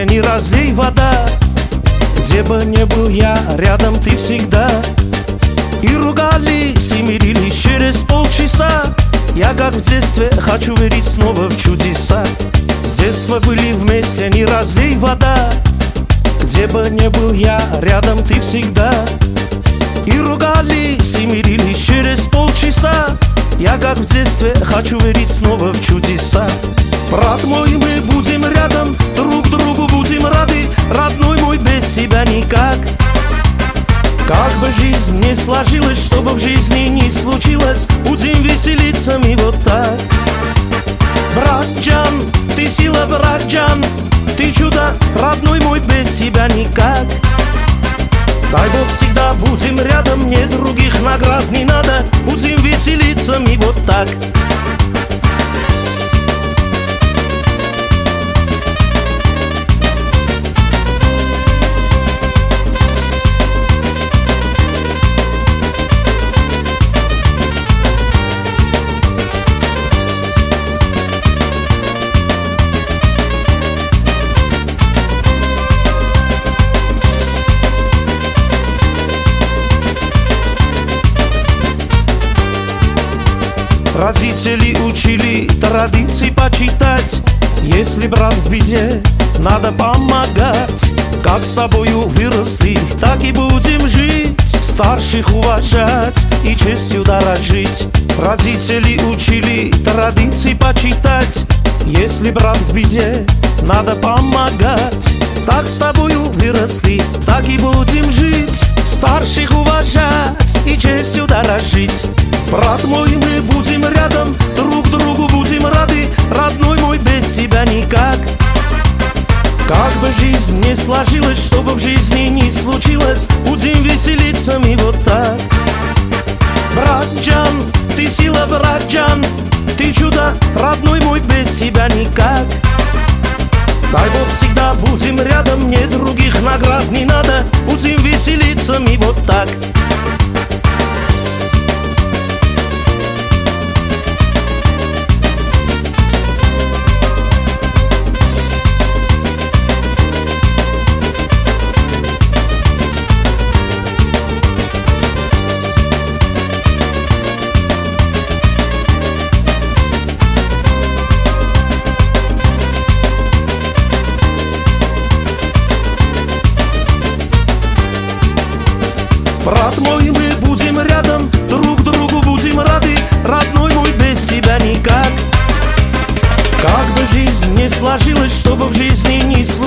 вместе, не разлей вода. Где бы не был я, рядом ты всегда. И ругались, и мирились через полчаса. Я, как в детстве, хочу верить снова в чудеса. С детства были вместе, не разлей вода. Где бы не был я, рядом ты всегда. И ругались, и мирились через полчаса. Я, как в детстве, хочу верить снова в чудеса. Брат мой, мы будем рядом, друг другу будем рады. Родной мой, без тебя никак. Как бы жизнь не сложилась, что бы в жизни не случилось, будем веселиться мы вот так. Братджан, ты сила, братджан, ты чудо, родной мой, без тебя никак. Дай Бог, всегда будем рядом, мне других наград не надо, будем веселиться мы вот так. Родители учили традиции почитать. Если брат в беде, надо помогать. Как с тобою выросли, так и будем жить. Старших уважать и честью дорожить. Родители учили традиции почитать. Если брат в беде, надо помогать. Так с тобою выросли, так и будем жить. Старших уважать и честью дорожить. Брат мой, мы будем рядом, друг другу будем рады. Родной мой, без тебя никак. Как бы жизнь не сложилась, что бы в жизни не случилось, будем веселиться мы вот так. Братджан, ты сила, братджан, ты чудо, родной мой, без тебя никак. Дай Бог, всегда будем рядом, мне других наград не надо, будем веселиться мы вот так. Брат мой, мы будем рядом, друг другу будем рады. Родной мой, без тебя никак. Как бы жизнь не сложилась, что бы в жизни не случилось,